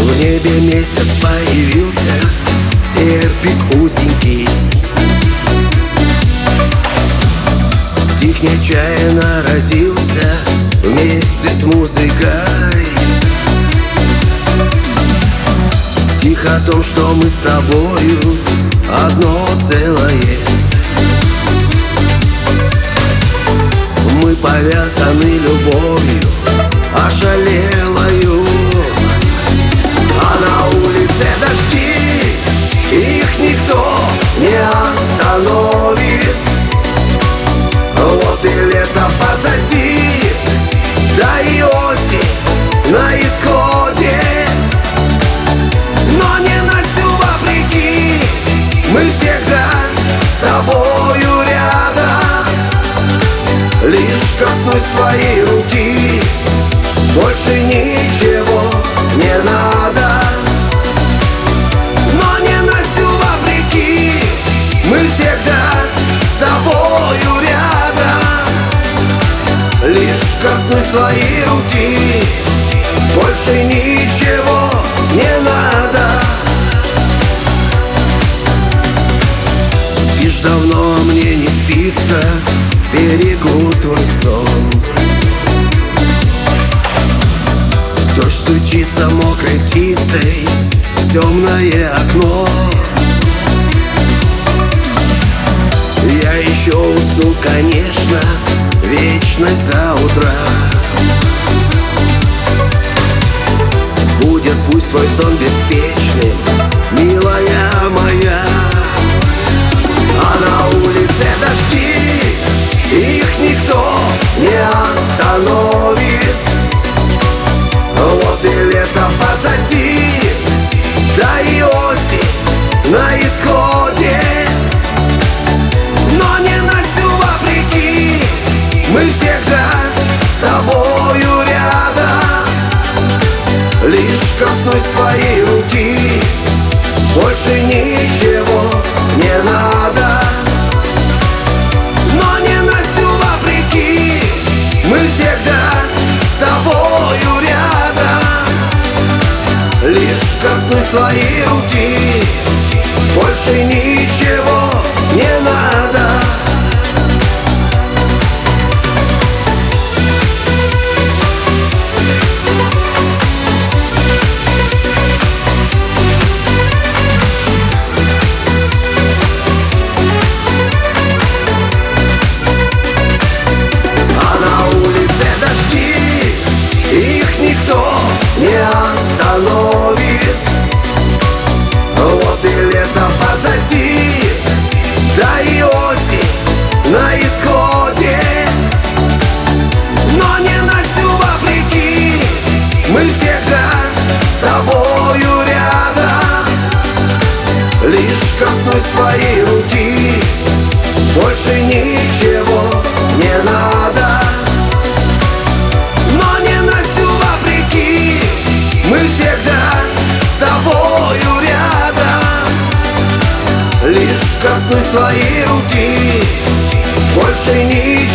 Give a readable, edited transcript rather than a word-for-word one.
В небе месяц появился, серпик узенький. Стих нечаянно родился вместе с музыкой. Стих о том, что мы с тобою одно целое. Мы повязаны любовью ошалелою. А на улице дожди, их никто не остановит. Вот и лето позади, да и осень на исходе. Но ненастью вопреки, мы всегда с тобою рядом. Лишь коснусь твоей руки, больше ничего не надо. Но ненастью вопреки, мы всегда с тобою рядом. Лишь коснусь твоей руки, больше ничего не надо. Спишь давно, а мне не спится, берегу твой сон. Дождь стучится мокрой птицей в темное окно. Я еще усну, конечно, вечность до утра. Будет пусть твой сон беспечным, милая моя. А на улице дожди, их никто не остановит. Вот и лето позади, да и осень на исходе. Но ненастью вопреки, мы всегда с тобою рядом. Лишь коснусь твоей руки, больше ничего не надо. Но ненастью вопреки, мы всегда с тобою рядом. Лишь коснусь твоей руки, больше ничего не надо. Не остановит. Вот и лето позади, да и осень на исходе. Но ненастью вопреки, мы всегда с тобою рядом. Лишь коснусь твоей руки, больше ничего не надо. Мы всегда с тобою рядом. Лишь коснусь твоей руки, больше ничего